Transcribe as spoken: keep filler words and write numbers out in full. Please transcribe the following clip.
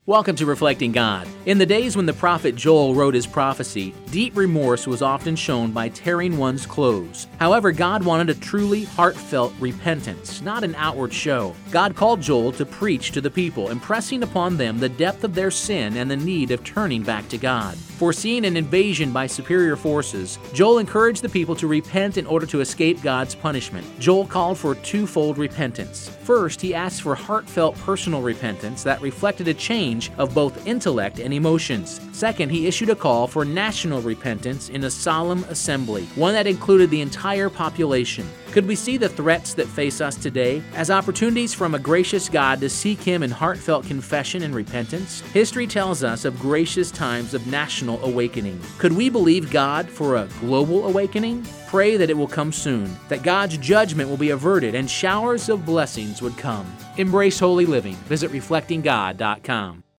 Welcome to Reflecting God. In the days when the prophet Joel wrote his prophecy, deep remorse was often shown by tearing one's clothes. However, God wanted a truly heartfelt repentance, not an outward show. God called Joel to preach to the people, impressing upon them the depth of their sin and the need of turning back to God. Foreseeing an invasion by superior forces, Joel encouraged the people to repent in order to escape God's punishment. Joel called for twofold repentance. First, he asked for heartfelt personal repentance that reflected a change of both intellect and emotions. Second, he issued a call for national repentance in a solemn assembly, one that included the entire population. Could we see the threats that face us today as opportunities from a gracious God to seek Him in heartfelt confession and repentance? History tells us of gracious times of national awakening. Could we believe God for a global awakening? Pray that it will come soon, that God's judgment will be averted and showers of blessings would come. Embrace holy living. Visit reflecting god dot com.